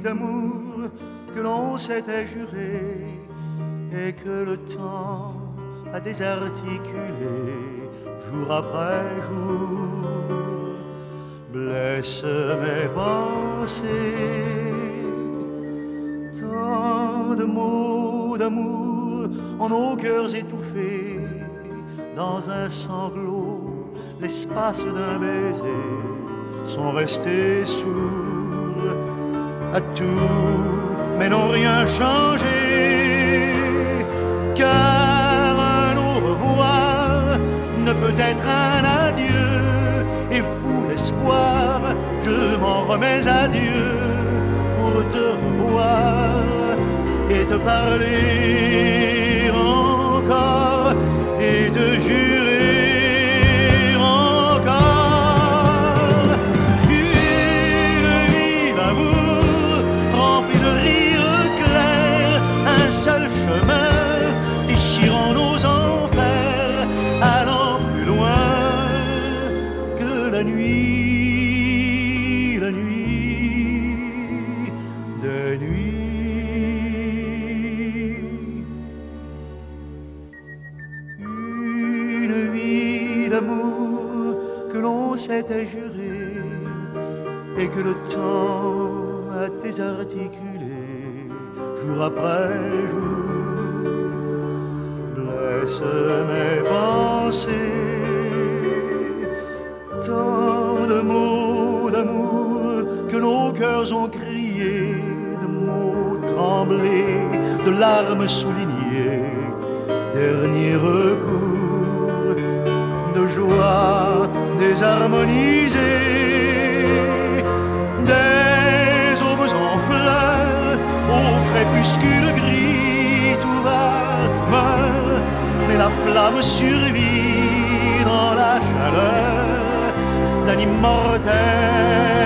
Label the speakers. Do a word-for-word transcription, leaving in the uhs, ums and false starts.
Speaker 1: nuit d'amour que l'on s'était juré et que le temps a désarticulé jour après jour, blesse mes pensées. Tant de mots d'amour en nos cœurs étouffés, dans un sanglot, l'espace d'un baiser, sont restés sourds à tout, mais n'ont rien changé, car un au revoir ne peut être un adieu, et fou d'espoir, je m'en remets à Dieu pour te revoir et te parler encore et te jurer encore une vie d'amour remplie de rires clairs, un seul chemin déchirant nos enfers, allant plus loin que la nuit, la nuit de nuit. D'amour que l'on s'était juré et que le temps a désarticulé jour après jour, blesse mes pensées. Tant de mots d'amour que nos cœurs ont crié, de mots tremblés, de larmes soulignées, dernier recours de joie désharmonisée, des aubes en fleurs, au crépuscule gris, tout va, tout meurt, mais la flamme survit dans la chaleur d'un immortel